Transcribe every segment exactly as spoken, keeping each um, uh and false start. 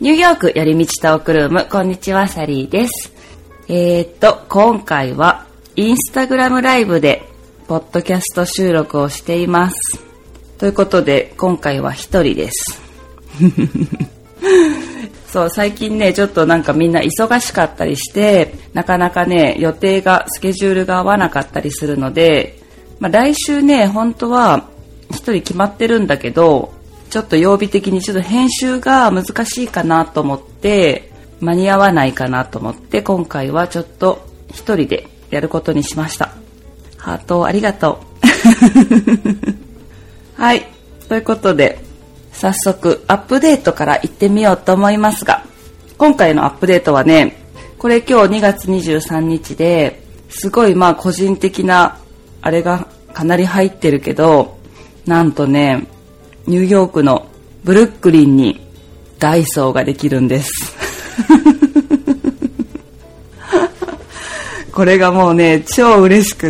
ニューヨーク寄り道トークルーム、こんにちは、サリーです。えーっと、今回はインスタグラムライブでポッドキャスト収録をしています。ということで、今回は一人です。そう、最近ね、ちょっとなんかみんな忙しかったりして、なかなかね、予定が、スケジュールが合わなかったりするので、まあ来週ね、本当は一人決まってるんだけど、ちょっと曜日的にちょっと編集が難しいかなと思って、間に合わないかなと思って、今回はちょっと一人でやることにしました。ハートありがとう。はい。ということで、早速アップデートから行ってみようと思いますが、今回のアップデートはね、これ今日にがつにじゅうさんにちで、すごいまあ個人的なあれがかなり入ってるけど、なんとね、ニューヨークのブルックリンにダイソーができるんです。これがもうね、超嬉しくって、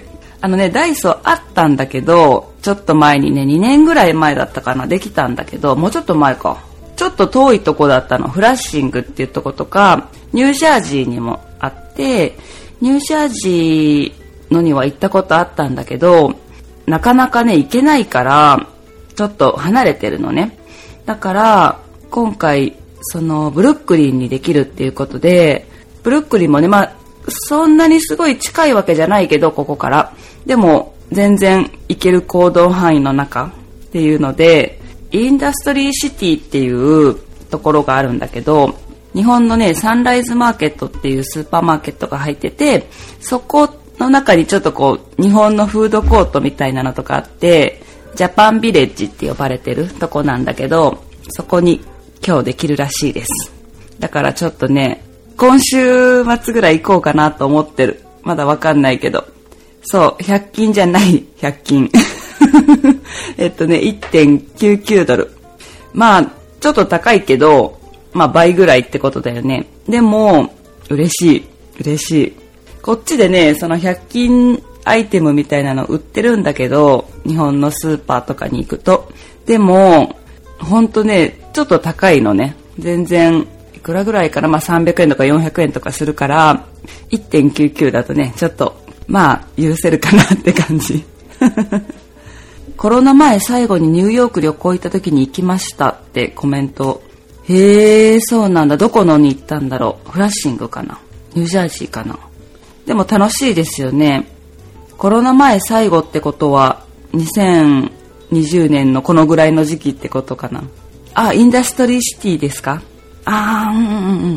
あのね、ダイソーあったんだけど、ちょっと前にね、にねんぐらい前だったかな、できたんだけど、もうちょっと前か。ちょっと遠いとこだったの、フラッシングっていうとことか、ニュージャージーにもあって、ニュージャージーのには行ったことあったんだけど、なかなかね、行けないから、ちょっと離れてるのね。だから今回そのブルックリンにできるっていうことで、ブルックリンもね、まあそんなにすごい近いわけじゃないけど、ここからでも全然行ける行動範囲の中っていうので、インダストリーシティっていうところがあるんだけど、日本のねサンライズマーケットっていうスーパーマーケットが入ってて、そこの中にちょっとこう日本のフードコートみたいなのとかあって、ジャパンビレッジって呼ばれてるとこなんだけど、そこに今日できるらしいです。だからちょっとね、今週末ぐらい行こうかなと思ってる。まだわかんないけど。そう、ひゃく均じゃないひゃく均。えっとね、いってんきゅうきゅうドル。まあ、ちょっと高いけど、まあ倍ぐらいってことだよね。でも、嬉しい。嬉しい。こっちでね、そのひゃく均アイテムみたいなの売ってるんだけど、日本のスーパーとかに行くと。でも、ほんとね、ちょっと高いのね。全然、いくらぐらいかな、まあさんびゃくえんとかよんひゃくえんとかするから、いってんきゅうきゅうだとね、ちょっと、まあ、許せるかなって感じ。コロナ前最後にニューヨーク旅行行った時に行きましたってコメント。へー、そうなんだ。どこのに行ったんだろう。フラッシングかな。ニュージャージーかな。でも楽しいですよね。コロナ前最後ってことはにせんにじゅうねんのこのぐらいの時期ってことかな。あ、インダストリーシティですか。あー、うんうんうんうんうんうん。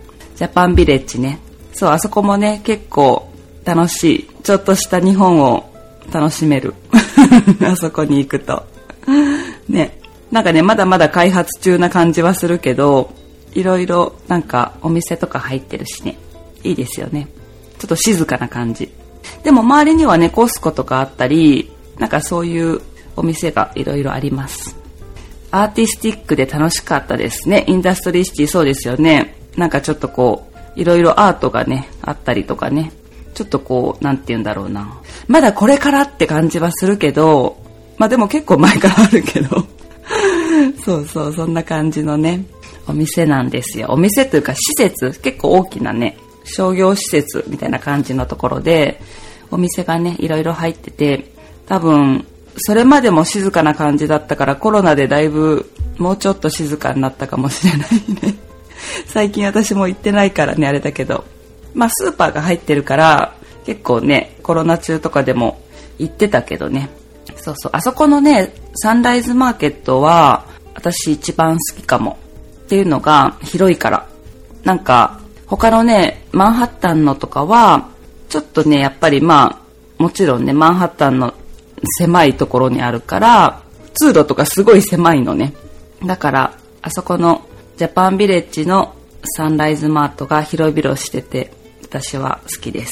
ジャパンビレッジね。そう、あそこもね、結構楽しい。ちょっとした日本を楽しめる。あそこに行くと。ね。なんかね、まだまだ開発中な感じはするけど、いろいろなんかお店とか入ってるしね。いいですよね。ちょっと静かな感じ。でも周りにはね、コスコとかあったり、なんかそういうお店がいろいろあります。アーティスティックで楽しかったですね。インダストリーシティ、そうですよね。なんかちょっとこう、いろいろアートがね、あったりとかね。ちょっとこう、なんて言うんだろうな。まだこれからって感じはするけど、まあでも結構前からあるけど。そうそう、そんな感じのね、お店なんですよ。お店というか施設、結構大きなね、商業施設みたいな感じのところで、お店がね、いろいろ入ってて、多分、それまでも静かな感じだったから、コロナでだいぶ、もうちょっと静かになったかもしれないね。最近私も行ってないからね、あれだけど。まあ、スーパーが入ってるから、結構ね、コロナ中とかでも行ってたけどね。そうそう、あそこのね、サンライズマーケットは、私一番好きかも。っていうのが、広いから。なんか、他のね、マンハッタンのとかは、ちょっとね、やっぱりまあ、もちろんね、マンハッタンの狭いところにあるから、通路とかすごい狭いのね。だから、あそこのジャパンビレッジのサンライズマートが広々してて、私は好きです。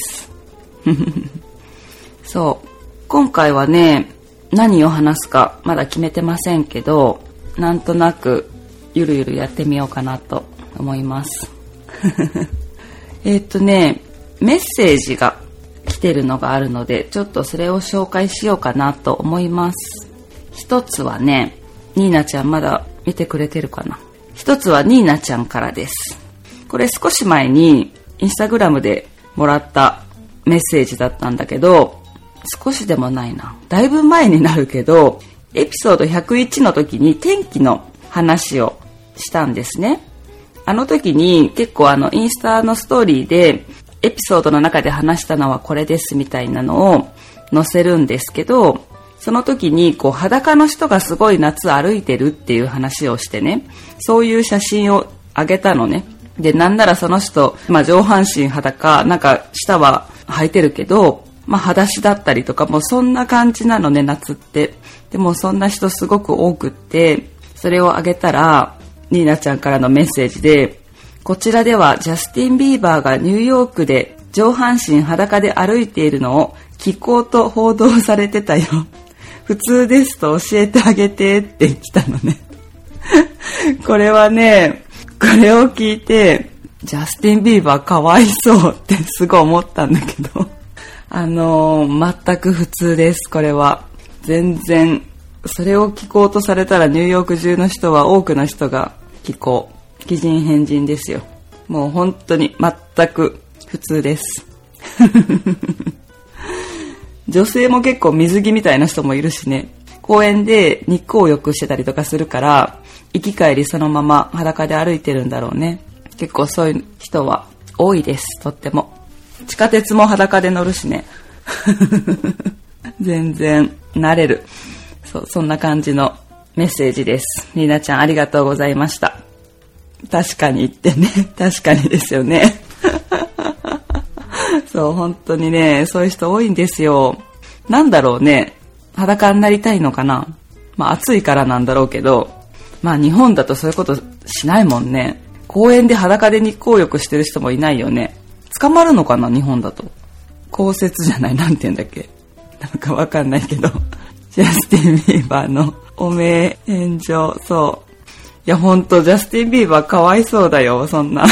そう。今回はね、何を話すかまだ決めてませんけど、なんとなくゆるゆるやってみようかなと思います。えっとね、メッセージが来てるのがあるので、ちょっとそれを紹介しようかなと思います。一つはね、ニーナちゃんまだ見てくれてるかな。 一つはニーナちゃんからです。これ少し前にインスタグラムでもらったメッセージだったんだけど、少しでもないな。だいぶ前になるけど、エピソードひゃくいちの時に天気の話をしたんですね。あの時に結構あのインスタのストーリーでエピソードの中で話したのはこれですみたいなのを載せるんですけど、その時にこう裸の人がすごい夏歩いてるっていう話をしてね、そういう写真をあげたのね。で、なんならその人、まあ上半身裸、なんか下は履いてるけど、まあ裸足だったりとか、もうそんな感じなのね、夏って。でもそんな人すごく多くって、それをあげたら、ニーナちゃんからのメッセージで、こちらではジャスティン・ビーバーがニューヨークで上半身裸で歩いているのを聞こうと報道されてたよ。普通ですと教えてあげてって来たのね。これはね、これを聞いて、ジャスティン・ビーバーかわいそうってすごい思ったんだけど、あのー、全く普通です、これは。全然、それを聞こうとされたらニューヨーク中の人は多くの人が聞こう。奇人変人ですよ。もう本当に全く普通です。女性も結構水着みたいな人もいるしね。公園で日光浴してたりとかするから、行き帰りそのまま裸で歩いてるんだろうね。結構そういう人は多いです、とっても。地下鉄も裸で乗るしね。全然慣れる。そう、そんな感じのメッセージです。ニーナちゃんありがとうございました。確かに言ってね。確かにですよね。そう、本当にね、そういう人多いんですよ。なんだろうね。裸になりたいのかな。まあ暑いからなんだろうけど、まあ日本だとそういうことしないもんね。公園で裸で日光浴してる人もいないよね。捕まるのかな、日本だと。公設じゃない、なんて言うんだっけ。なんかわかんないけど。ジャスティン・ビーバーのお名炎上、そう。いやほんと、ジャスティン・ビーバーかわいそうだよ、そんな。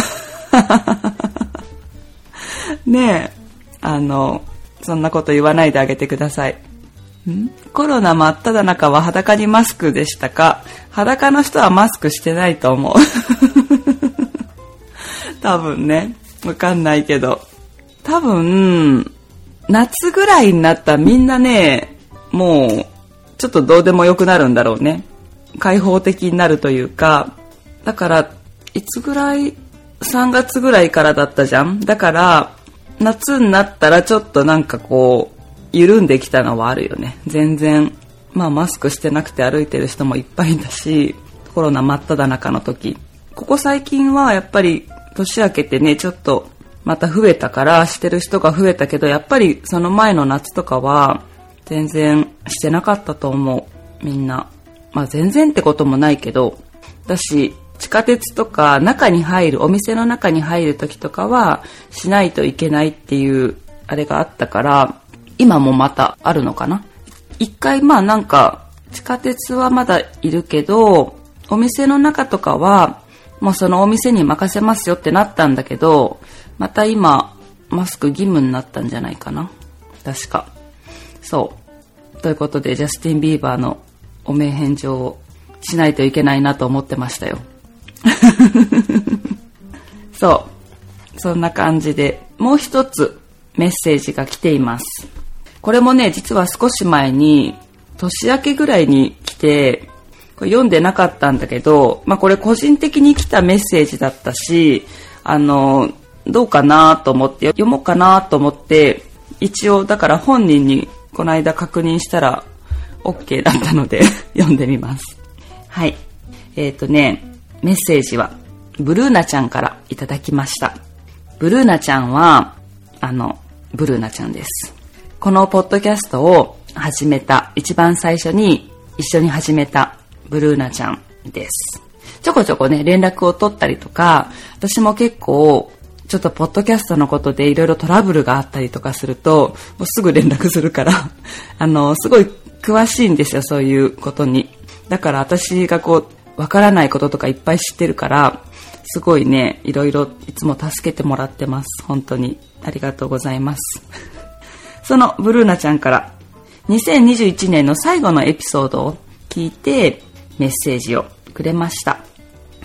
ねえ、あの、そんなこと言わないであげてください。ん？コロナ真っ只中は裸にマスクでしたか？裸の人はマスクしてないと思う。多分ね、わかんないけど。多分、夏ぐらいになったらみんなね、もう、ちょっとどうでもよくなるんだろうね。開放的になるというか、だから、いつぐらい、さんがつぐらいからだったじゃん。だから、夏になったらちょっとなんかこう、緩んできたのはあるよね。全然、まあマスクしてなくて歩いてる人もいっぱいいたし、コロナ真っ只中の時。ここ最近はやっぱり年明けてね、ちょっとまた増えたからしてる人が増えたけど、やっぱりその前の夏とかは全然してなかったと思う。みんな。まあ全然ってこともないけど、私、地下鉄とか中に入る、お店の中に入る時とかはしないといけないっていうあれがあったから、今もまたあるのかな。一回まあなんか地下鉄はまだいるけど、お店の中とかはもうそのお店に任せますよってなったんだけど、また今マスク義務になったんじゃないかな。確か。そう。ということでジャスティン・ビーバーのお名返上をしないといけないなと思ってましたよ。そう。そんな感じで、もう一つメッセージが来ています。これもね、実は少し前に、年明けぐらいに来て、これ読んでなかったんだけど、まあこれ個人的に来たメッセージだったし、あの、どうかなと思って、読もうかなと思って、一応だから本人にこの間確認したら OK だったので読んでみます。はい。えっとね、メッセージはブルーナちゃんからいただきました。ブルーナちゃんは、あの、ブルーナちゃんです。このポッドキャストを始めた、一番最初に一緒に始めたブルーナちゃんです。ちょこちょこね、連絡を取ったりとか、私も結構、ちょっとポッドキャストのことでいろいろトラブルがあったりとかすると、もうすぐ連絡するから、あの、すごい詳しいんですよ、そういうことに。だから私がこう、わからないこととかいっぱい知ってるから、すごいね、いろいろいつも助けてもらってます。本当に。ありがとうございます。そのブルーナちゃんからにせんにじゅういちねんの最後のエピソードを聞いてメッセージをくれました。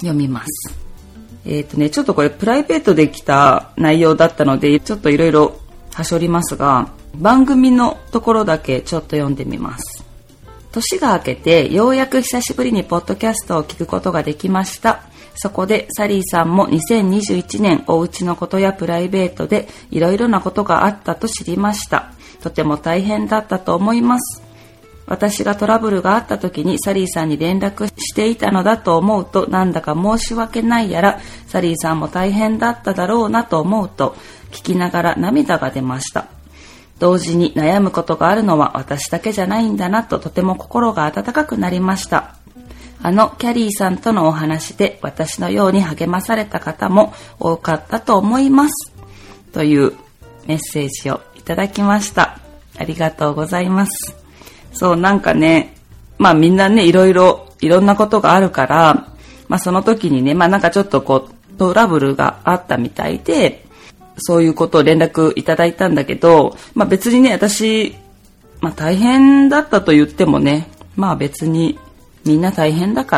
読みます。えっとね、ちょっとこれプライベートで来た内容だったので、ちょっといろいろはしょりますが、番組のところだけちょっと読んでみます。年が明けてようやく久しぶりにポッドキャストを聞くことができました。そこでサリーさんもにせんにじゅういちねんお家のことやプライベートでいろいろなことがあったと知りました。とても大変だったと思います。私がトラブルがあった時にサリーさんに連絡していたのだと思うとなんだか申し訳ないやら、サリーさんも大変だっただろうなと思うと聞きながら涙が出ました。同時に悩むことがあるのは私だけじゃないんだなととても心が温かくなりました。あのキャリーさんとのお話で私のように励まされた方も多かったと思います。というメッセージをいただきました。ありがとうございます。そう、なんかね、まあみんなね、いろいろ、いろんなことがあるから、まあその時にね、まあなんかちょっとこう、トラブルがあったみたいで、そういうことを連絡いただいたんだけど、まあ別にね、私、まあ大変だったと言ってもね、まあ別にみんな大変だから。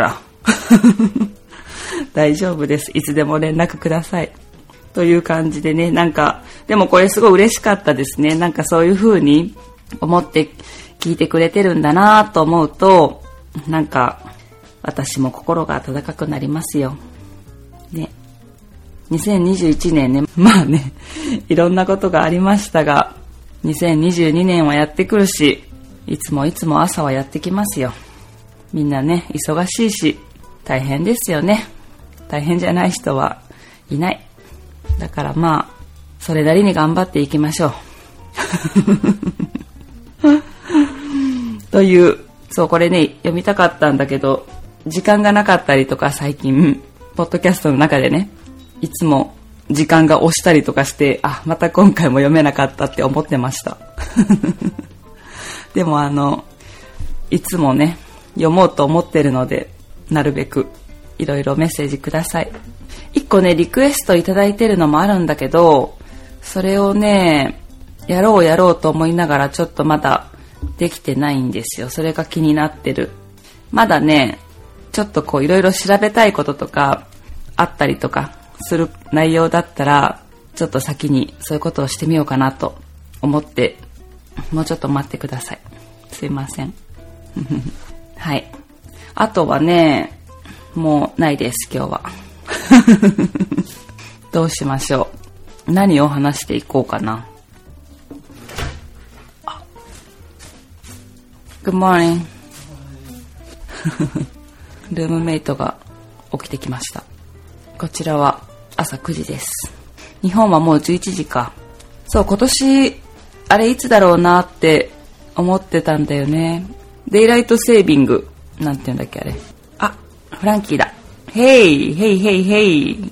大丈夫です。いつでも連絡ください。という感じでね、なんか、でもこれすごい嬉しかったですね。なんかそういう風に思って聞いてくれてるんだなと思うと、なんか私も心が温かくなりますよ。ね。にせんにじゅういちねんね、まあね、いろんなことがありましたが、にせんにじゅうにねんはやってくるし、いつもいつも朝はやってきますよ。みんなね、忙しいし、大変ですよね。大変じゃない人はいない。だからまあ、それなりに頑張っていきましょう。という、そう、これね、読みたかったんだけど、時間がなかったりとか最近、ポッドキャストの中でね、いつも時間が押したりとかして、あ、また今回も読めなかったって思ってました。でもあの、いつもね、読もうと思ってるので、なるべくいろいろメッセージください。一個ね、リクエストいただいてるのもあるんだけど、それをね、やろうやろうと思いながらちょっとまだできてないんですよ。それが気になってる。まだね、ちょっとこういろいろ調べたいこととかあったりとかする内容だったら、ちょっと先にそういうことをしてみようかなと思って、もうちょっと待ってください。すいません。はい。あとはね、もうないです、今日は。どうしましょう。何を話していこうかな。Good morning. ルームメイトが起きてきました。こちらは朝くじです。日本はもうじゅういちじか。そう、今年あれいつだろうなって思ってたんだよね。デイライトセービングなんて言うんだっけあれ。あ、フランキーだ。ヘイヘイヘイヘイ。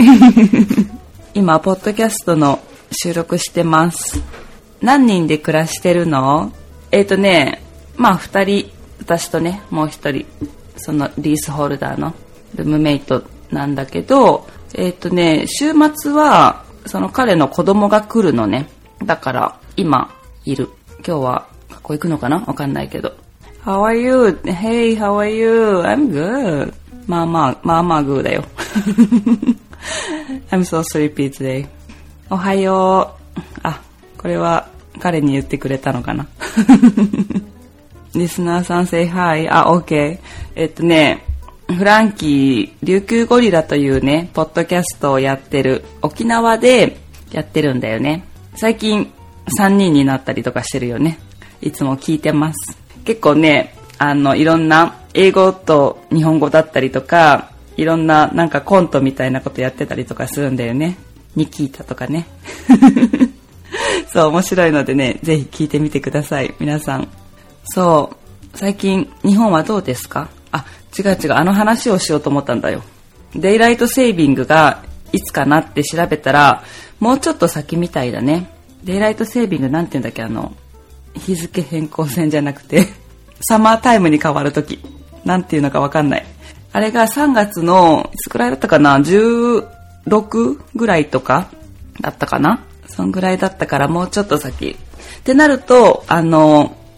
今ポッドキャストの収録してます。何人で暮らしてるの？えっとね、まあ二人、私とね、もう一人、そのリースホルダーのルームメイトなんだけど、えっとね、週末はその彼の子供が来るのね。だから今いる。今日は学校行くのかな？わかんないけど。How are you? Hey, how are you? I'm good. まあまあ、まあまあグーだよ。I'm so sleepy today. おはよう。あ、これは彼に言ってくれたのかな。リスナーさん say hi. あ、OK。えっとね、フランキー、琉球ゴリラというね、ポッドキャストをやってる、沖縄でやってるんだよね。最近さんにんになったりとかしてるよね。いつも聞いてます。結構ね、あの、いろんな英語と日本語だったりとか、いろんななんかコントみたいなことやってたりとかするんだよね。ニキータとかね。そう、面白いのでね、ぜひ聞いてみてください、皆さん。そう、最近日本はどうですか？あ、違う違う、あの話をしようと思ったんだよ。デイライトセービングがいつかなって調べたら、もうちょっと先みたいだね。デイライトセービングなんて言うんだっけ、あの、日付変更線じゃなくて、サマータイムに変わるとき。なんていうのかわかんない。あれがさんがつの、いつくらいだったかな ?じゅうろく ぐらいとかだったかな、そんぐらいだったからもうちょっと先。ってなると、あの、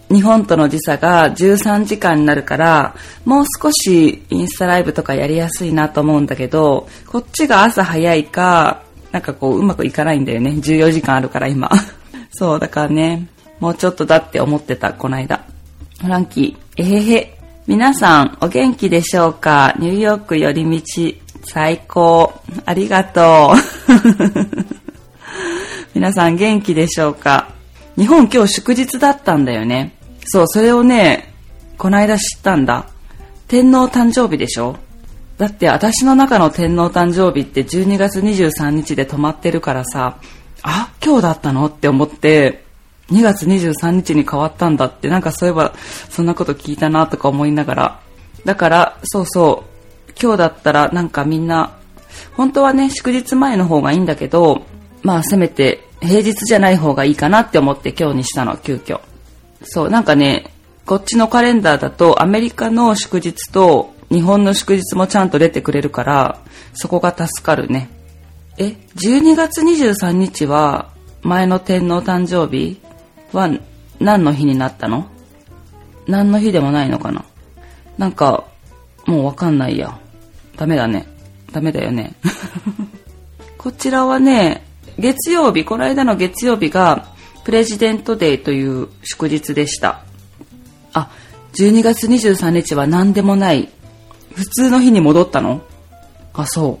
日本との時差がじゅうさんじかんになるから、もう少しインスタライブとかやりやすいなと思うんだけど、こっちが朝早いか、なんかこううまくいかないんだよね。じゅうよじかんあるから今。そう、だからね、もうちょっとだって思ってた、この間。フランキー、えへへ。皆さん、お元気でしょうか？ニューヨーク寄り道、最高。ありがとう。皆さん元気でしょうか？日本今日祝日だったんだよね。そう、それをね、この間知ったんだ。天皇誕生日でしょ？だって私の中の天皇誕生日ってじゅうにがつにじゅうさんにちで止まってるからさ、あ、今日だったのって思って、にがつにじゅうさんにちに変わったんだって、なんかそういえばそんなこと聞いたなとか思いながら。だから、そうそう、今日だったらなんかみんな、本当はね、祝日前の方がいいんだけど、まあせめて平日じゃない方がいいかなって思って今日にしたの、急遽。そう、なんかね、こっちのカレンダーだとアメリカの祝日と日本の祝日もちゃんと出てくれるから、そこが助かるね。え、じゅうにがつにじゅうさんにちは前の天皇誕生日は何の日になったの？何の日でもないのかな？なんかもうわかんないや。ダメだね。ダメだよね。こちらはね、月曜日、この間の月曜日がプレジデントデーという祝日でした。あ、じゅうにがつにじゅうさんにちは何でもない普通の日に戻ったの？あ、そう。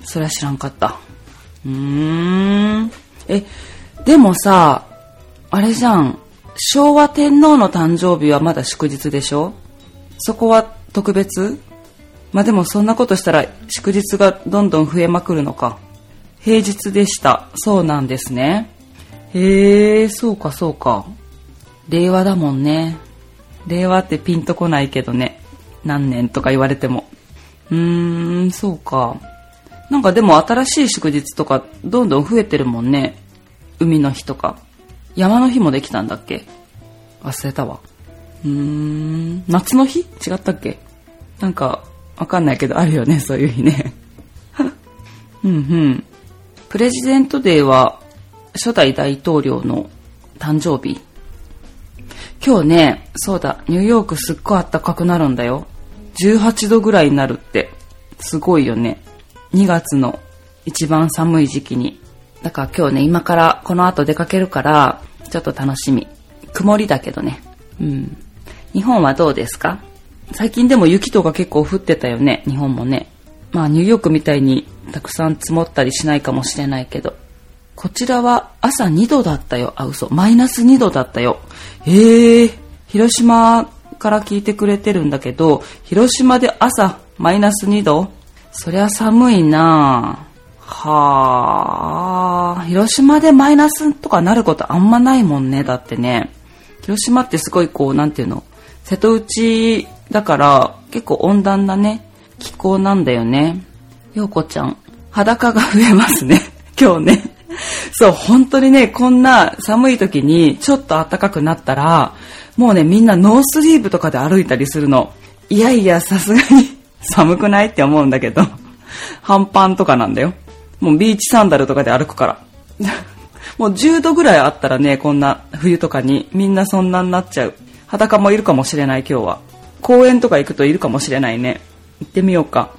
それは知らんかった。うーん。え、でもさ、あれじゃん。昭和天皇の誕生日はまだ祝日でしょ？そこは特別？まあでもそんなことしたら祝日がどんどん増えまくるのか。平日でした。そうなんですね。へえ、そうかそうか。令和だもんね。令和ってピンとこないけどね。何年とか言われても。うーん、そうか。なんかでも新しい祝日とかどんどん増えてるもんね。海の日とか。山の日もできたんだっけ？忘れたわ。うーん、夏の日？違ったっけ？なんかわかんないけどあるよね、そういう日ね。うんうん。プレジデントデーは初代大統領の誕生日。今日ね、そうだ、ニューヨークすっごい暖かくなるんだよ。じゅうはちどぐらいになるってすごいよね。にがつの一番寒い時期に。だから今日ね、今からこの後出かけるからちょっと楽しみ。曇りだけどね。うん。日本はどうですか？最近でも雪とか結構降ってたよね、日本もね。まあニューヨークみたいにたくさん積もったりしないかもしれないけど。こちらは朝にどだったよ。あ、嘘。マイナスにどだったよ。えー、広島から聞いてくれてるんだけど、広島で朝マイナスにど？そりゃ寒いなぁ。はぁ。広島でマイナスとかなることあんまないもんね。だってね。広島ってすごいこう、なんていうの？瀬戸内だから結構温暖なね、気候なんだよね。ようこちゃん、裸が増えますね。今日ね。そう、本当にね、こんな寒い時にちょっと暖かくなったら、もうね、みんなノースリーブとかで歩いたりするの。いやいや、さすがに寒くないって思うんだけど、半パンとかなんだよ。もうビーチサンダルとかで歩くから。もうじゅうどぐらいあったらね、こんな冬とかにみんなそんなになっちゃう。裸もいるかもしれない今日は。公園とか行くといるかもしれないね。行ってみようか。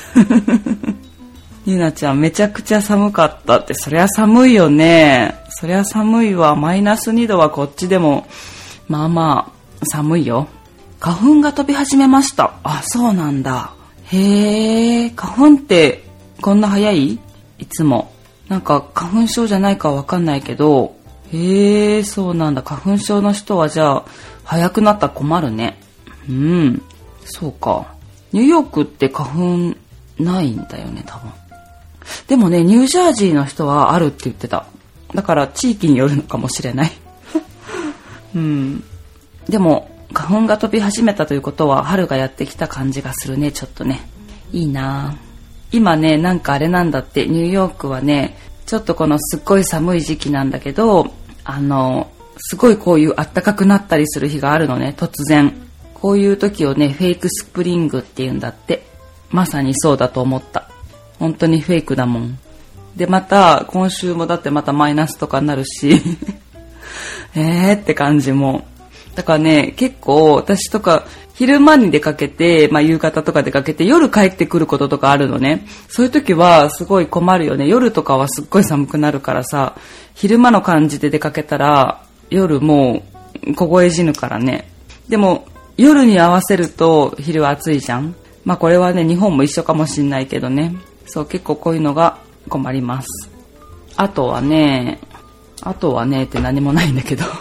ゆなちゃんめちゃくちゃ寒かったって。そりゃ寒いよね。そりゃ寒いわ。マイナスにどはこっちでもまあまあ寒いよ。花粉が飛び始めました。あ、そうなんだ。へえ、花粉ってこんな早い？いつもなんか花粉症じゃないかわかんないけど、へえ、そうなんだ。花粉症の人はじゃあ早くなったら困るね。うん、そうか。ニューヨークって花粉ないんだよね、多分。でもね、ニュージャージーの人はあるって言ってた。だから地域によるのかもしれない。うん。でも花粉が飛び始めたということは春がやってきた感じがするね、ちょっとね。いいな。今ね、なんかあれなんだって、ニューヨークはね、ちょっとこのすっごい寒い時期なんだけど、あの、すごいこういう暖かくなったりする日があるのね、突然。こういう時をね、フェイクスプリングって言うんだって。まさにそうだと思った。本当にフェイクだもん。で、また、今週もだってまたマイナスとかになるし。えーって感じも。 だからね、結構私とか昼間に出かけて、まあ夕方とか出かけて夜帰ってくることとかあるのね。そういう時はすごい困るよね。夜とかはすっごい寒くなるからさ、昼間の感じで出かけたら夜もう凍え死ぬからね。でも夜に合わせると昼は暑いじゃん。まあこれはね、日本も一緒かもしんないけどね。そう、結構こういうのが困ります。あとはね、あとはねって何もないんだけど。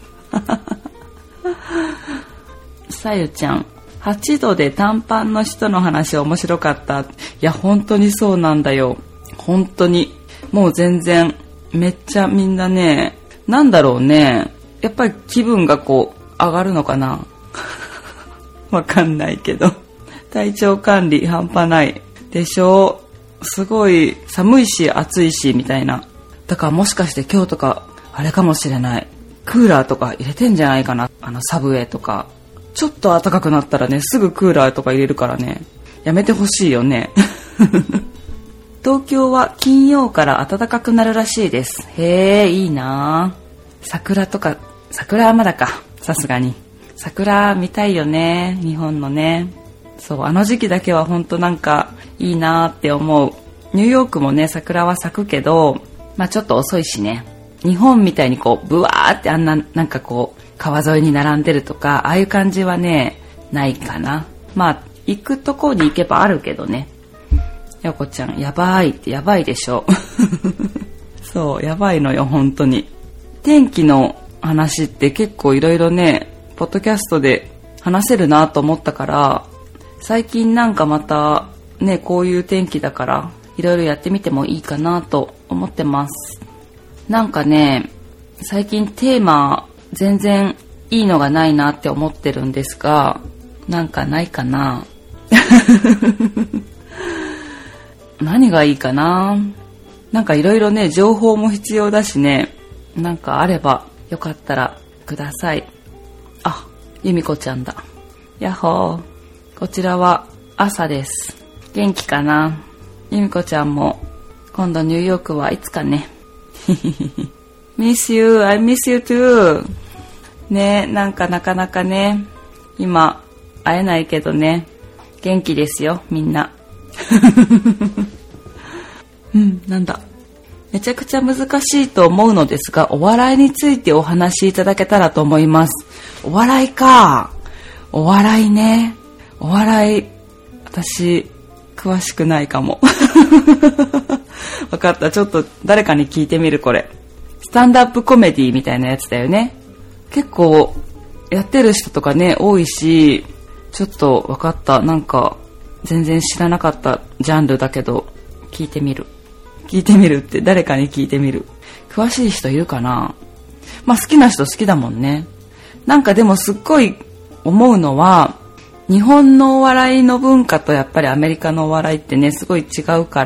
さゆちゃん、はちどで短パンの人の話面白かった。いや本当にそうなんだよ。本当にもう全然めっちゃみんなね、なんだろうね、やっぱり気分がこう上がるのかな。わかんないけど、体調管理半端ないでしょ。すごい寒いし暑いしみたいな。だからもしかして今日とかあれかもしれない、クーラーとか入れてんじゃないかな。あのサブウェイとかちょっと暖かくなったらね、すぐクーラーとか入れるからね、やめてほしいよね。東京は金曜から暖かくなるらしいです。へえ、いいな。桜とか、桜はまだか、さすがに桜見たいよね、日本のね。そう、あの時期だけは本当なんかいいなって思う。ニューヨークもね、桜は咲くけど、まあちょっと遅いしね。日本みたいにこうブワーってあんななんかこう川沿いに並んでるとか、ああいう感じはねないかな。まあ行くとこに行けばあるけどね。やこちゃん、やばいってやばいでしょ。そう、やばいのよ本当に。天気の話って結構いろいろね、ポッドキャストで話せるなと思ったから、最近なんかまたね、こういう天気だからいろいろやってみてもいいかなと思ってます。なんかね、最近テーマ全然いいのがないなって思ってるんですが、なんかないかな。何がいいかな。なんかいろいろね、情報も必要だしね、なんかあればよかったらください。あ、ゆみこちゃんだ。やっほー。こちらは朝です。元気かな。ゆみこちゃんも今度ニューヨークはいつかね。miss you, I miss you too. ね、なんかなかなかね、今会えないけどね、元気ですよみんな。うん、なんだ。めちゃくちゃ難しいと思うのですが、お笑いについてお話しいただけたらと思います。お笑いか。お笑いね。お笑い、私詳しくないかも。わかった、ちょっと誰かに聞いてみる。これスタンドアップコメディみたいなやつだよね。結構やってる人とかね多いし、ちょっとわかった。なんか全然知らなかったジャンルだけど、聞いてみる聞いてみるって誰かに聞いてみる。詳しい人いるかな。まあ好きな人好きだもんね。なんかでもすっごい思うのは、日本のお笑いの文化とやっぱりアメリカのお笑いってねすごい違うから、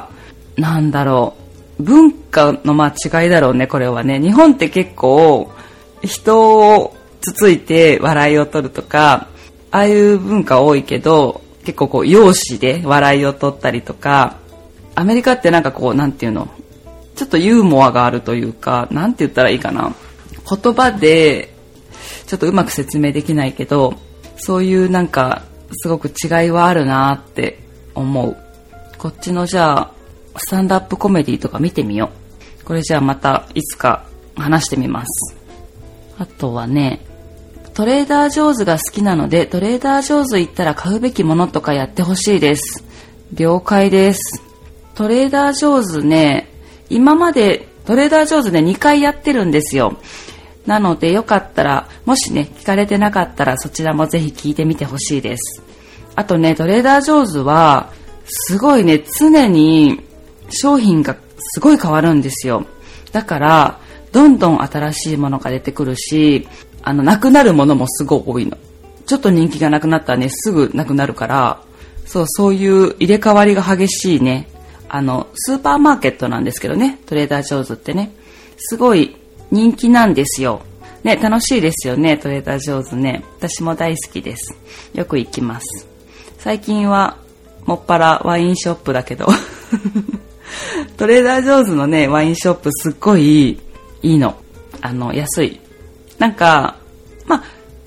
なんだろう、文化のまあ違いだろうね、これはね。日本って結構人をつついて笑いを取るとか、ああいう文化多いけど、結構こう容姿で笑いを取ったりとか、アメリカってなんかこうなんていうの、ちょっとユーモアがあるというか、なんて言ったらいいかな、言葉でちょっとうまく説明できないけど、そういうなんかすごく違いはあるなって思う。こっちのじゃあスタンドアップコメディとか見てみよう。これじゃあまたいつか話してみます。あとはね、トレーダージョーズが好きなので、トレーダージョーズ行ったら買うべきものとかやってほしいです。了解です。トレーダージョーズね、今までトレーダージョーズでにかいやってるんですよ。なのでよかったら、もしね聞かれてなかったらそちらもぜひ聞いてみてほしいです。あとね、トレーダージョーズはすごいね、常に商品がすごい変わるんですよ。だからどんどん新しいものが出てくるし、あのなくなるものもすごい多いの。ちょっと人気がなくなったらねすぐなくなるから、そうそういう入れ替わりが激しいね、あのスーパーマーケットなんですけどね、トレーダージョーズってねすごい人気なんですよね。楽しいですよね、トレーダージョーズね。私も大好きです。よく行きます。最近はもっぱらワインショップだけどトレーダージョーズのねワインショップすっごいいいの。あの安い。なんかまあ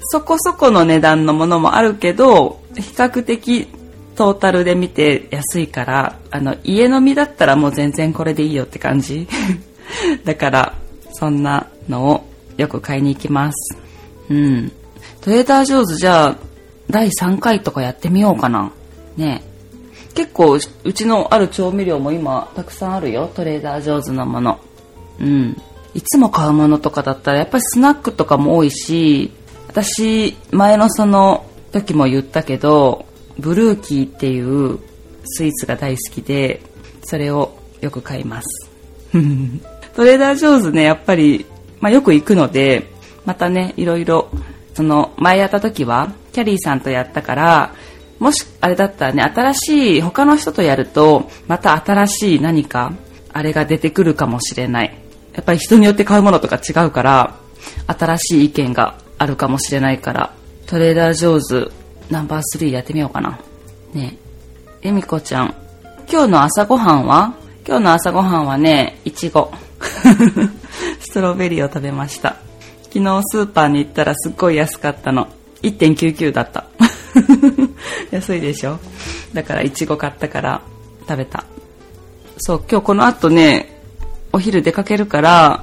そこそこの値段のものもあるけど、比較的トータルで見て安いから、あの家飲みだったらもう全然これでいいよって感じだからそんなのをよく買いに行きます。うん。トレーダージョーズじゃあだいさんかいとかやってみようかな。ね。結構うちのある調味料も今たくさんあるよ。トレーダージョーズのもの。うん。いつも買うものとかだったらやっぱりスナックとかも多いし、私前のその時も言ったけど、ブルーキーっていうスイーツが大好きで、それをよく買います。トレーダージョーズね、やっぱり、まあ、よく行くので、またね、いろいろ、その前やった時はキャリーさんとやったから、もしあれだったらね、新しい他の人とやるとまた新しい何かあれが出てくるかもしれない。やっぱり人によって買うものとか違うから、新しい意見があるかもしれないから、トレーダージョーズナンバースリーやってみようかな。ねえ、えみこちゃん、今日の朝ごはんは？今日の朝ごはんはね、いちごストロベリーを食べました。昨日スーパーに行ったらすっごい安かったの。いってんきゅうきゅう だった安いでしょ。だからいちご買ったから食べた。そう、今日この後ね、お昼出かけるから、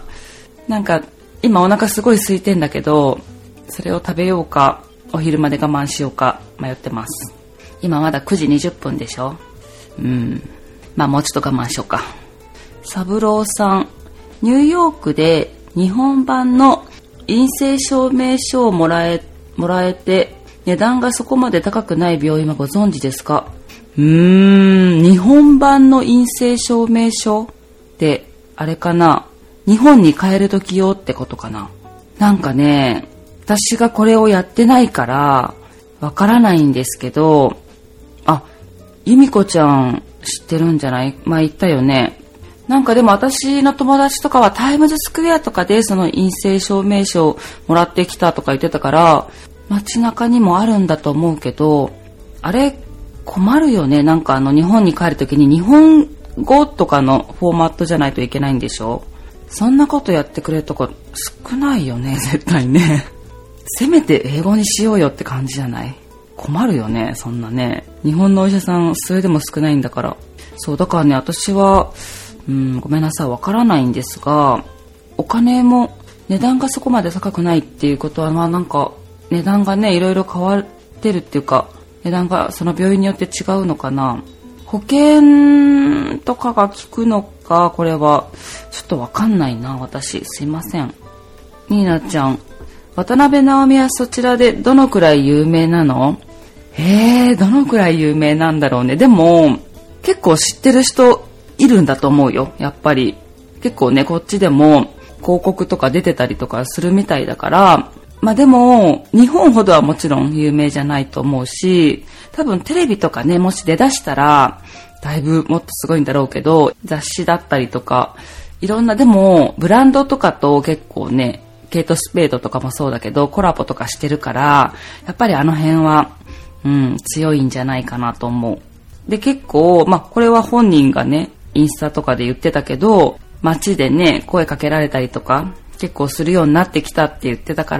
なんか今お腹すごい空いてんだけど、それを食べようかお昼まで我慢しようか迷ってます。今まだくじにじゅっぷんでしょ。うん、まあもうちょっと我慢しようか。サブローさん、ニューヨークで日本版の陰性証明書をもらえもらえて値段がそこまで高くない病院はご存知ですか？うーん、日本版の陰性証明書ってあれかな、日本に帰るとき用ってことかな。なんかね、私がこれをやってないからわからないんですけど、あ、由美子ちゃん知ってるんじゃない？前言ったよね。なんかでも私の友達とかはタイムズスクエアとかでその陰性証明書をもらってきたとか言ってたから、街中にもあるんだと思うけど、あれ困るよね。なんかあの日本に帰るときに日本語とかのフォーマットじゃないといけないんでしょ。そんなことやってくれるとこ少ないよね、絶対ね。せめて英語にしようよって感じじゃない？困るよね、そんなね。日本のお医者さんそれでも少ないんだから。そうだからね、私はうん、ごめんなさい、わからないんですが、お金も値段がそこまで高くないっていうことは、まあなんか値段がねいろいろ変わってるっていうか、値段がその病院によって違うのかな。保険とかが効くのか、これはちょっとわかんないな、私。すいません。ニーナちゃん、渡辺直美はそちらでどのくらい有名なの？えー、どのくらい有名なんだろうね。でも結構知ってる人いるんだと思うよ。やっぱり結構ね、こっちでも広告とか出てたりとかするみたいだから、まあでも日本ほどはもちろん有名じゃないと思うし、多分テレビとかね、もし出だしたらだいぶもっとすごいんだろうけど、雑誌だったりとかいろんな、でもブランドとかと結構ね、ケイトスペードとかもそうだけどコラボとかしてるから、やっぱりあの辺はうん強いんじゃないかなと思う。で結構、まあこれは本人がねインスタとかで言ってたけど、街でね声かけられたりとか結構するようになってきたって言ってたから、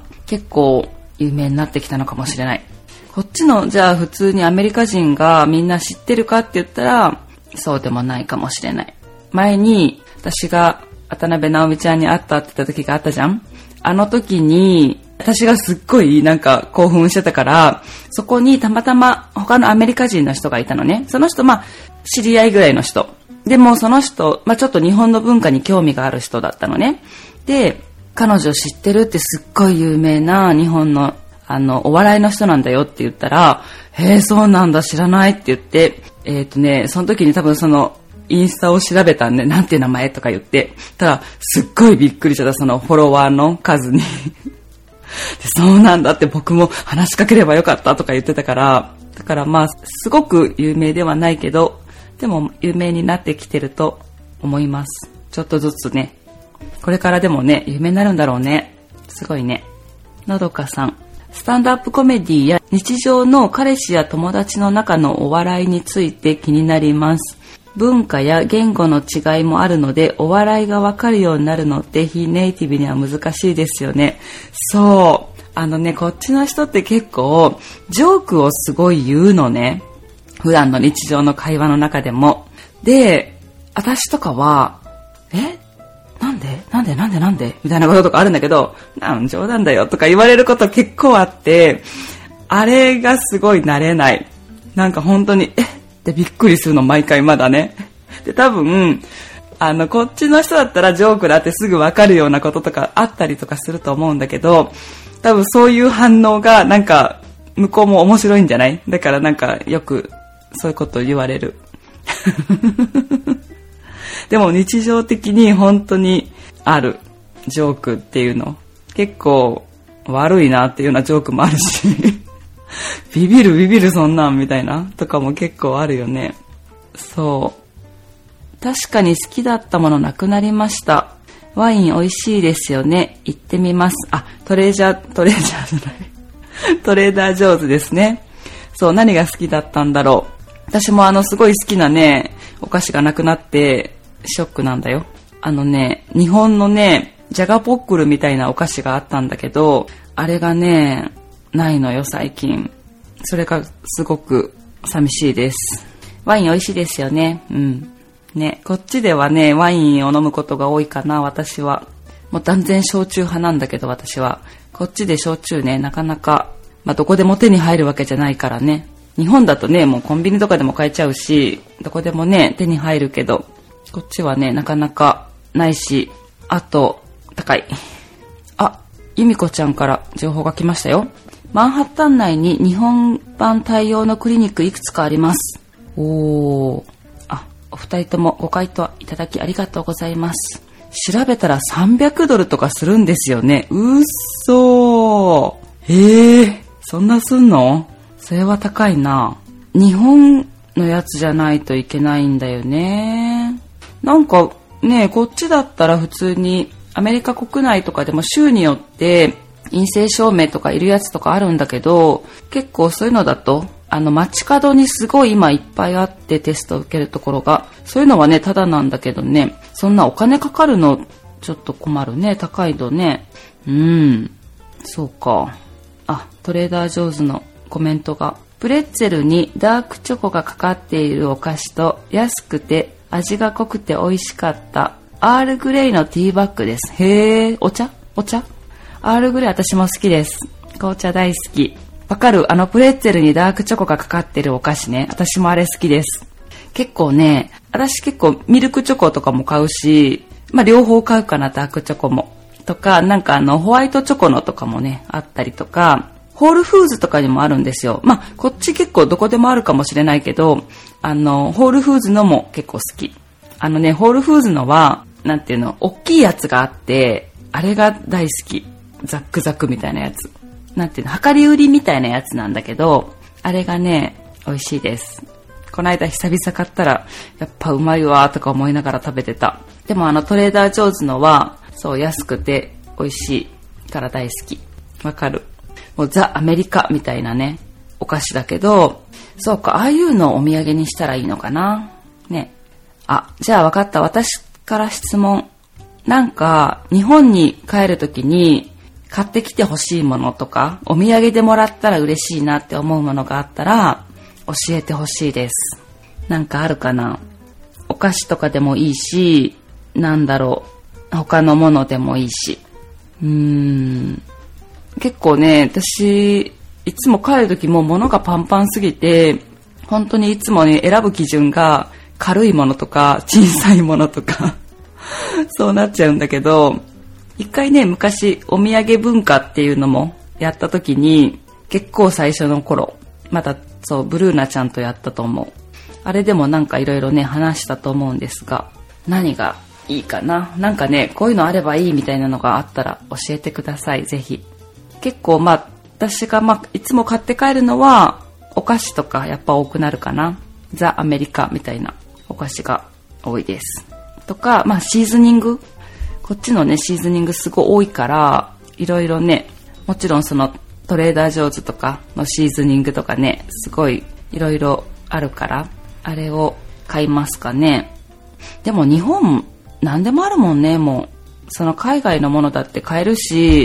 結構有名になってきたのかもしれない。こっちのじゃあ普通にアメリカ人がみんな知ってるかって言ったらそうでもないかもしれない。前に私が渡辺直美ちゃんに会ったって言った時があったじゃん。あの時に私がすっごいなんか興奮してたから、そこにたまたま他のアメリカ人の人がいたのね。その人まあ知り合いぐらいの人でも、その人、まあ、ちょっと日本の文化に興味がある人だったのね。で彼女知ってるって、すっごい有名な日本のあのお笑いの人なんだよって言ったら、へえそうなんだ、知らないって言って、えっとねその時に多分そのインスタを調べたんで、なんていう名前とか言って、ただすっごいびっくりした、そのフォロワーの数にでそうなんだって、僕も話しかければよかったとか言ってたから、だからまあすごく有名ではないけど、でも有名になってきてると思います。ちょっとずつね、これからでもね有名になるんだろうね。すごいね。のどかさん、スタンドアップコメディや日常の彼氏や友達の中のお笑いについて気になります。文化や言語の違いもあるので、お笑いがわかるようになるのって非ネイティブには難しいですよね。そう、 あのね、こっちの人って結構ジョークをすごい言うのね。普段の日常の会話の中でも。で、私とかは、えなんでなんでなんでなんでみたいなこととかあるんだけど、なん冗談だよとか言われること結構あって、あれがすごい慣れない。なんか本当に、えってびっくりするの、毎回まだね。で、多分、あの、こっちの人だったらジョークだってすぐわかるようなこととかあったりとかすると思うんだけど、多分そういう反応がなんか向こうも面白いんじゃない？だからなんかよくそういうこと言われる。でも日常的に本当にあるジョークっていうの。結構悪いなっていうようなジョークもあるし。ビビるビビるそんなんみたいなとかも結構あるよね。そう。確かに好きだったものなくなりました。ワイン美味しいですよね。行ってみます。あ、トレジャー、トレジャーじゃない。トレーダー上手ですね。そう、何が好きだったんだろう。私もあのすごい好きなね、お菓子がなくなってショックなんだよ。あのね、日本のね、ジャガポックルみたいなお菓子があったんだけど、あれがね、ないのよ最近。それがすごく寂しいです。ワイン美味しいですよね。うん。ね、こっちではね、ワインを飲むことが多いかな、私は。もう断然焼酎派なんだけど、私は。こっちで焼酎ね、なかなか、まあ、どこでも手に入るわけじゃないからね。日本だとね、もうコンビニとかでも買えちゃうし、どこでもね、手に入るけど、こっちはね、なかなかないし、あと、高い。あ、由美子ちゃんから情報が来ましたよ。マンハッタン内に日本版対応のクリニックいくつかあります。おー。あ、お二人ともご回答いただきありがとうございます。調べたらさんびゃくドルとかするんですよね。うっそー。えー、そんなすんの？それは高いな。日本のやつじゃないといけないんだよね。なんかね、こっちだったら普通にアメリカ国内とかでも州によって陰性証明とかいるやつとかあるんだけど、結構そういうのだとあの街角にすごい今いっぱいあってテストを受けるところが、そういうのはねただなんだけどね、そんなお金かかるのちょっと困るね。高いとね。うん、そうか。あ、トレーダー上手のコメントが、プレッツェルにダークチョコがかかっているお菓子と安くて味が濃くて美味しかったアールグレイのティーバッグです。へー、お茶お茶アールグレイ私も好きです。紅茶大好き。わかる？あのプレッツェルにダークチョコがかかってるお菓子ね。私もあれ好きです。結構ね、私結構ミルクチョコとかも買うし、まあ両方買うかな、ダークチョコも。とか、なんかあのホワイトチョコのとかもね、あったりとか、ホールフーズとかにもあるんですよ。まあ、こっち結構どこでもあるかもしれないけど、あの、ホールフーズのも結構好き。あのね、ホールフーズのは、なんていうの、大きいやつがあって、あれが大好き。ザックザクみたいなやつ。なんていうの、量り売りみたいなやつなんだけど、あれがね、美味しいです。この間久々買ったら、やっぱうまいわとか思いながら食べてた。でもあのトレーダージョーズのは、そう安くて美味しいから大好き。わかる。もうザ・アメリカみたいなね、お菓子だけど、そうか、ああいうのをお土産にしたらいいのかな。ね。あ、じゃあ分かった。私から質問。なんか、日本に帰るときに買ってきてほしいものとか、お土産でもらったら嬉しいなって思うものがあったら、教えてほしいです。なんかあるかな。お菓子とかでもいいし、なんだろう。他のものでもいいし。うーん。結構ね、私、いつも帰るときも物がパンパンすぎて、本当にいつもね、選ぶ基準が軽いものとか、小さいものとか、そうなっちゃうんだけど、一回ね、昔、お土産文化っていうのもやったときに、結構最初の頃、まだそう、ブルーナちゃんとやったと思う。あれでもなんかいろいろね、話したと思うんですが、何がいいかな。なんかね、こういうのあればいいみたいなのがあったら教えてください、ぜひ。結構まあ、私がまあ、いつも買って帰るのは、お菓子とかやっぱ多くなるかな。ザ・アメリカみたいなお菓子が多いです。とか、まあシーズニング。こっちのね、シーズニングすごい多いから、いろいろね、もちろんそのトレーダージョーズとかのシーズニングとかね、すごいいろいろあるから、あれを買いますかね。でも日本、何でもあるもんね、もう。その海外のものだって買えるし、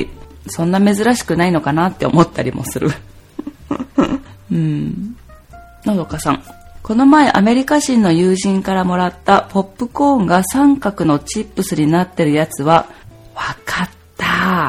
そんな珍しくないのかなって思ったりもする。うん。のどかさん。この前アメリカ人の友人からもらったポップコーンが三角のチップスになってるやつはわかった。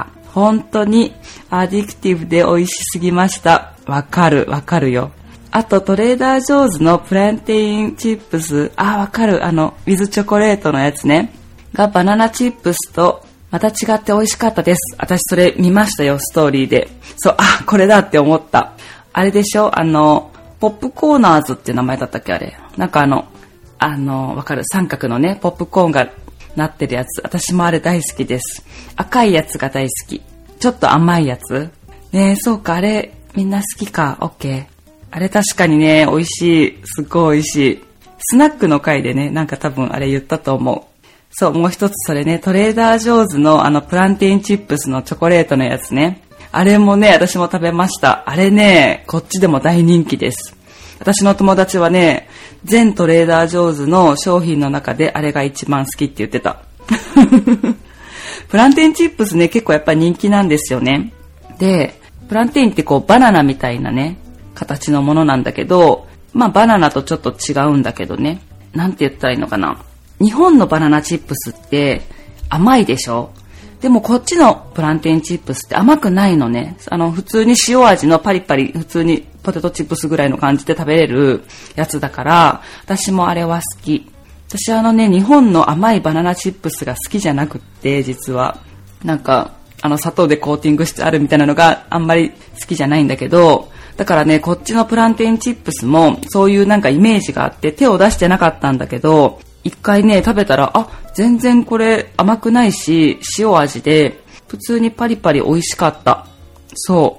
本当にアディクティブで美味しすぎました。わかるわかるよ。あとトレーダージョーズのプランテインチップス、あ、わかる。あの、ウィズチョコレートのやつね。がバナナチップスとまた違って美味しかったです。私それ見ましたよ、ストーリーで。そう、あ、これだって思った。あれでしょ、あの、ポップコーナーズって名前だったっけあれ。なんかあの、あの、わかる。三角のね、ポップコーンがなってるやつ。私もあれ大好きです。赤いやつが大好き。ちょっと甘いやつ。ねえ、そうか、あれ、みんな好きか。オッケー。あれ確かにね、美味しい。すっごい美味しい。スナックの回でね、なんか多分あれ言ったと思う。そう、もう一つそれね、トレーダージョーズのあのプランテインチップスのチョコレートのやつね。あれもね、私も食べました。あれね、こっちでも大人気です。私の友達はね、全トレーダージョーズの商品の中であれが一番好きって言ってた。プランテインチップスね、結構やっぱり人気なんですよね。で、プランテインってこうバナナみたいなね、形のものなんだけど、まあバナナとちょっと違うんだけどね。なんて言ったらいいのかな。日本のバナナチップスって甘いでしょ？でもこっちのプランテインチップスって甘くないのね。あの普通に塩味のパリパリ、普通にポテトチップスぐらいの感じで食べれるやつだから、私もあれは好き。私はあのね、日本の甘いバナナチップスが好きじゃなくって、実は。なんか、あの砂糖でコーティングしてあるみたいなのがあんまり好きじゃないんだけど、だからね、こっちのプランテインチップスもそういうなんかイメージがあって手を出してなかったんだけど、一回ね、食べたら、あ、全然これ甘くないし、塩味で、普通にパリパリ美味しかった。そう。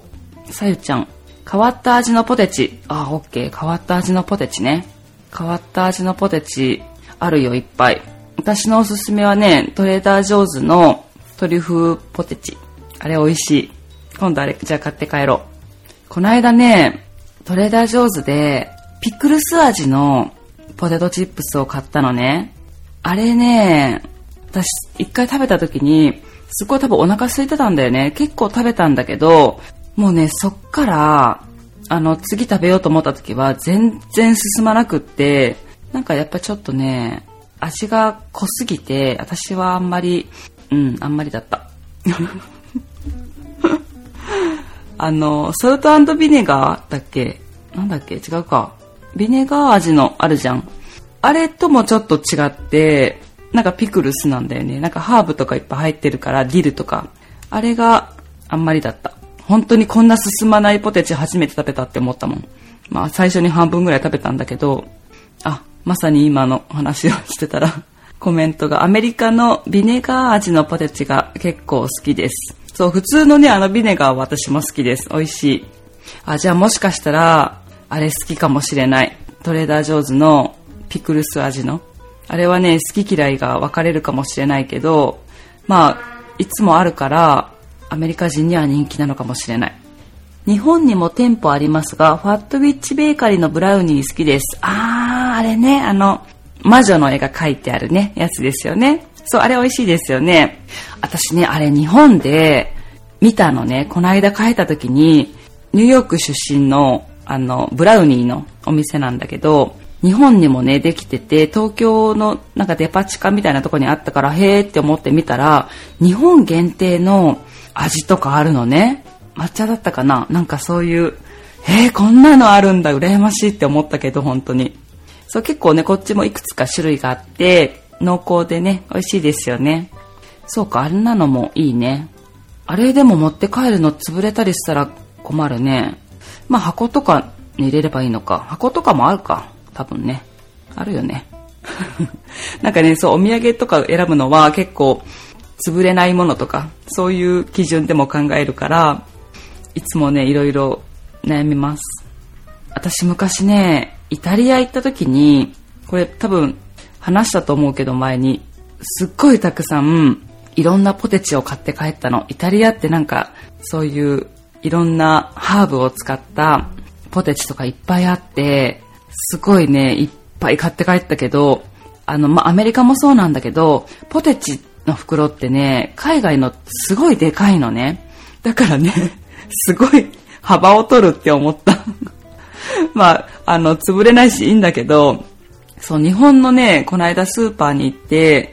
さゆちゃん、変わった味のポテチ。あ、オッケー。変わった味のポテチね。変わった味のポテチ、あるよ、いっぱい。私のおすすめはね、トレーダージョーズのトリュフポテチ。あれ美味しい。今度あれ、じゃあ買って帰ろう。この間ね、トレーダージョーズで、ピクルス味のポテトチップスを買ったのね。あれね、私一回食べた時にすごい多分お腹空いてたんだよね。結構食べたんだけど、もうね、そっからあの次食べようと思った時は全然進まなくって、なんかやっぱちょっとね、味が濃すぎて私はあんまり、うんあんまりだったあのソルト&ビネガーだっけ、なんだっけ、違うか、ビネガー味のあるじゃん。あれともちょっと違って、なんかピクルスなんだよね。なんかハーブとかいっぱい入ってるから、ディルとか。あれがあんまりだった。本当にこんな進まないポテチ初めて食べたって思ったもん。まあ最初に半分ぐらい食べたんだけど、あ、まさに今の話をしてたら、コメントがアメリカのビネガー味のポテチが結構好きです。そう、普通のね、あのビネガーは私も好きです。美味しい。あ、じゃあもしかしたら、あれ好きかもしれない。トレーダージョーズのピクルス味の。あれはね、好き嫌いが分かれるかもしれないけど、まあ、いつもあるから、アメリカ人には人気なのかもしれない。日本にも店舗ありますが、ファットウィッチベーカリーのブラウニー好きです。あー、あれね、あの、魔女の絵が描いてあるね、やつですよね。そう、あれ美味しいですよね。私ね、あれ日本で見たのね、この間帰った時に、ニューヨーク出身の、あの、ブラウニーのお店なんだけど、日本にもね、できてて、東京のなんかデパ地下みたいなとこにあったから、へーって思って見たら、日本限定の味とかあるのね。抹茶だったかな、なんかそういう、えー、こんなのあるんだ、羨ましいって思ったけど、本当に。そう、結構ね、こっちもいくつか種類があって、濃厚でね、美味しいですよね。そうか、あんなのもいいね。あれでも持って帰るの潰れたりしたら困るね。まあ箱とかに入れればいいのか。箱とかもあるか。多分ね。あるよね。なんかね、そう、お土産とか選ぶのは結構潰れないものとか、そういう基準でも考えるから、いつもね、いろいろ悩みます。私昔ね、イタリア行った時に、これ多分話したと思うけど前に、すっごいたくさんいろんなポテチを買って帰ったの。イタリアってなんかそういういろんなハーブを使ったポテチとかいっぱいあって、すごいね、いっぱい買って帰ったけど、あの、まあ、アメリカもそうなんだけど、ポテチの袋ってね、海外のすごいでかいのね。 だからね、すごい幅を取るって思った。まあ、あの、潰れないしいいんだけど、そう、日本のね、この間スーパーに行って、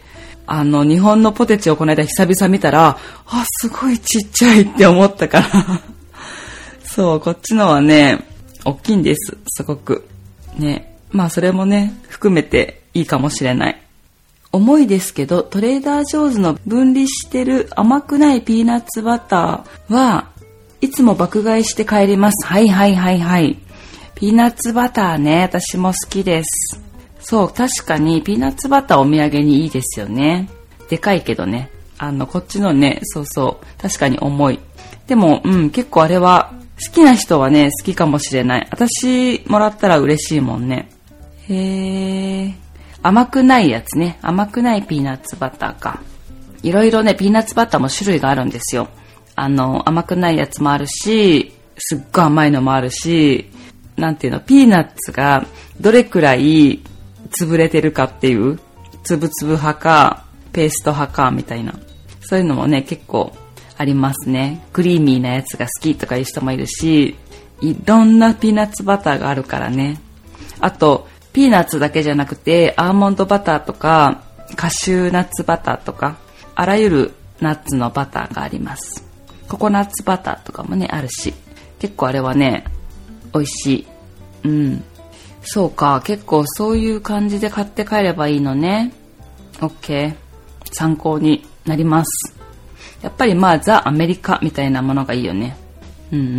あの、日本のポテチをこの間久々見たら、あ、すごいちっちゃいって思ったから。そう、こっちのはね、大きいんです、すごく。ね。まあ、それもね、含めていいかもしれない。重いですけど、トレーダージョーズの分離してる甘くないピーナッツバターはいつも爆買いして帰ります。はいはいはいはい。ピーナッツバターね、私も好きです。そう、確かにピーナッツバターお土産にいいですよね。でかいけどね。あの、こっちのね、そうそう、確かに重い。でも、うん、結構あれは、好きな人はね、好きかもしれない。私、もらったら嬉しいもんね。へー。甘くないやつね。甘くないピーナッツバターか。いろいろね、ピーナッツバターも種類があるんですよ。あの、甘くないやつもあるし、すっごい甘いのもあるし、なんていうの、ピーナッツがどれくらい潰れてるかっていう、つぶつぶ派か、ペースト派か、みたいな。そういうのもね、結構ありますね。クリーミーなやつが好きとかいう人もいるし、いろんなピーナッツバターがあるからね。あと、ピーナッツだけじゃなくて、アーモンドバターとか、カシューナッツバターとか、あらゆるナッツのバターがあります。ココナッツバターとかもね、あるし、結構あれはね、美味しい。うん。そうか、結構そういう感じで買って帰ればいいのね。OK。参考になります。やっぱりまあ、ザ・アメリカみたいなものがいいよね。うんうんうんうん。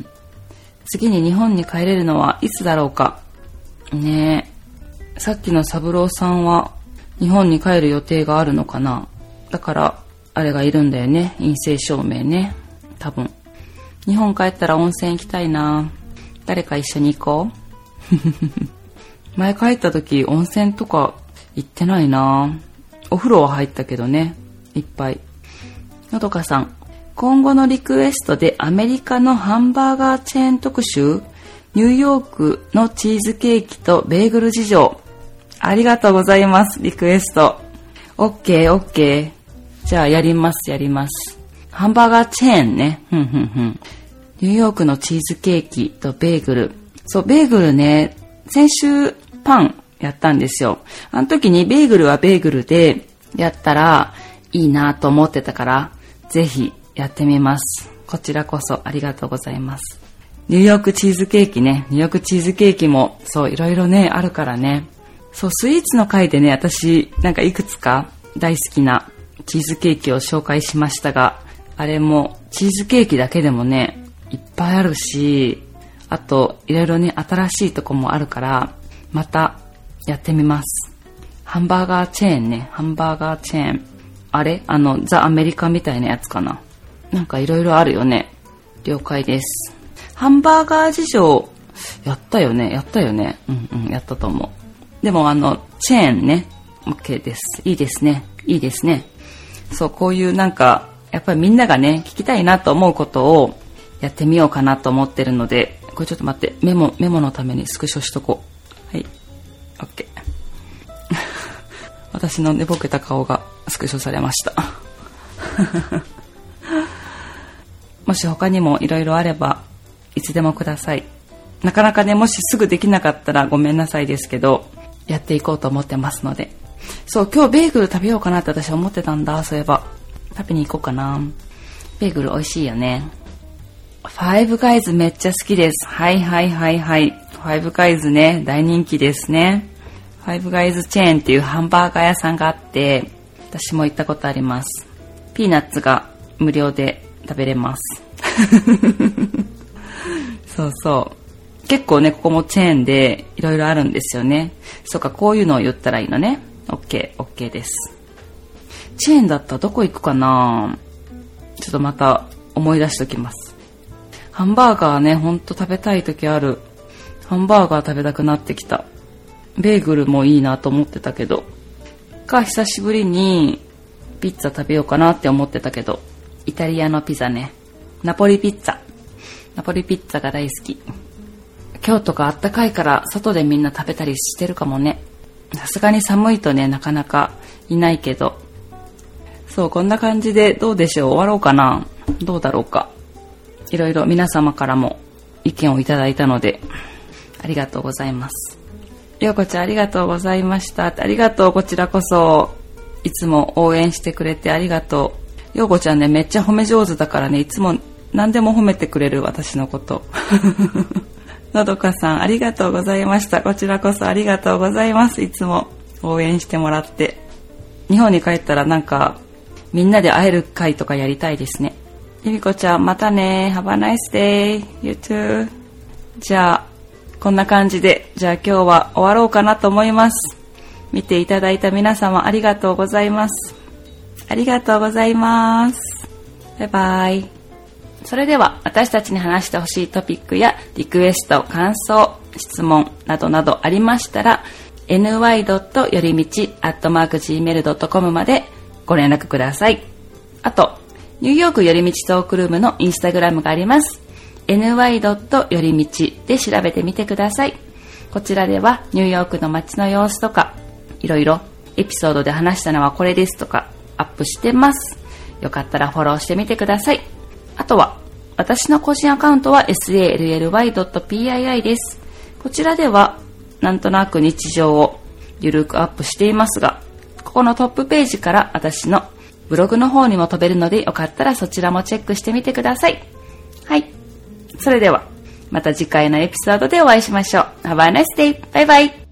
次に日本に帰れるのはいつだろうか。ねえ。さっきの三郎さんは日本に帰る予定があるのかな。だから、あれがいるんだよね。陰性証明ね。多分。日本帰ったら温泉行きたいな。誰か一緒に行こう。前帰った時温泉とか行ってないな。お風呂は入ったけどね。いっぱい。のどかさん。今後のリクエストでアメリカのハンバーガーチェーン特集、ニューヨークのチーズケーキとベーグル事情。ありがとうございます。リクエスト。オッケーオッケー。じゃあやりますやります。ハンバーガーチェーンね。ふんふんふん。ニューヨークのチーズケーキとベーグル。そう、ベーグルね、先週パンやったんですよ。あの時にベーグルはベーグルでやったらいいなと思ってたから、ぜひやってみます。こちらこそありがとうございます。ニューヨークチーズケーキね。ニューヨークチーズケーキも、そう、いろいろね、あるからね。そう、スイーツの回でね、私、なんかいくつか大好きなチーズケーキを紹介しましたが、あれも、チーズケーキだけでもね、いっぱいあるし、あと、いろいろね、新しいとこもあるから、また、やってみます。ハンバーガーチェーンね、ハンバーガーチェーン。あれあの、ザ・アメリカみたいなやつかな。なんかいろいろあるよね。了解です。ハンバーガー事情、やったよね、やったよね。うんうん、やったと思う。でもあの、チェーンね、OK です。いいですね。いいですね。そう、こういうなんか、やっぱりみんながね、聞きたいなと思うことをやってみようかなと思ってるので、これちょっと待って、メモ、メモのためにスクショしとこう。はい。OK。私の寝ぼけた顔がスクショされました。もし他にもいろいろあれば、いつでもください。なかなかね、もしすぐできなかったらごめんなさいですけど、やっていこうと思ってますので。そう、今日ベーグル食べようかなって私は思ってたんだ、そういえば。食べに行こうかな。ベーグル美味しいよね。ファイブガイズめっちゃ好きです。はいはいはいはい。ファイブガイズね、大人気ですね。ファイブガイズチェーンっていうハンバーガー屋さんがあって、私も行ったことあります。ピーナッツが無料で食べれます。そうそう。結構ね、ここもチェーンでいろいろあるんですよね。そうか、こういうのを言ったらいいのね。OK、OK です。チェーンだったらどこ行くかな？ちょっとまた思い出しときます。ハンバーガーね、ほんと食べたい時ある。ハンバーガー食べたくなってきた。ベーグルもいいなと思ってたけど。か、久しぶりにピッツァ食べようかなって思ってたけど。イタリアのピザね。ナポリピッツァ。ナポリピッツァが大好き。今日とかあったかいから外でみんな食べたりしてるかもね。さすがに寒いとね、なかなかいないけど。そう、こんな感じでどうでしょう、終わろうかな。 どうだろうか。いろいろ皆様からも意見をいただいたので、ありがとうございます。ようこちゃんありがとうございました。ありがとう、こちらこそ。いつも応援してくれてありがとう。ようこちゃんね、めっちゃ褒め上手だからね、いつも何でも褒めてくれる、私のこと。のどかさんありがとうございました。こちらこそありがとうございます。いつも応援してもらって。日本に帰ったらなんかみんなで会える会とかやりたいですね。ゆみこちゃんまたね。Have a nice day. You too. じゃあこんな感じで、じゃあ今日は終わろうかなと思います。見ていただいた皆様ありがとうございます。ありがとうございます。バイバイ。それでは私たちに話してほしいトピックやリクエスト、感想、質問などなどありましたら エヌワイ よりみち アットマーク ジーメール ドットコム までご連絡ください。あとニューヨークよりみちトークルームのインスタグラムがあります。 エヌワイ よりみち で調べてみてください。こちらではニューヨークの街の様子とかいろいろエピソードで話したのはこれですとかアップしてます。よかったらフォローしてみてください。あとは私の個人アカウントは エスエーエルエルワイドットピーアイアイ です。こちらではなんとなく日常をゆるくアップしていますが、ここのトップページから私のブログの方にも飛べるので、よかったらそちらもチェックしてみてください。はい。それではまた次回のエピソードでお会いしましょう。Have a nice day. バイバイ。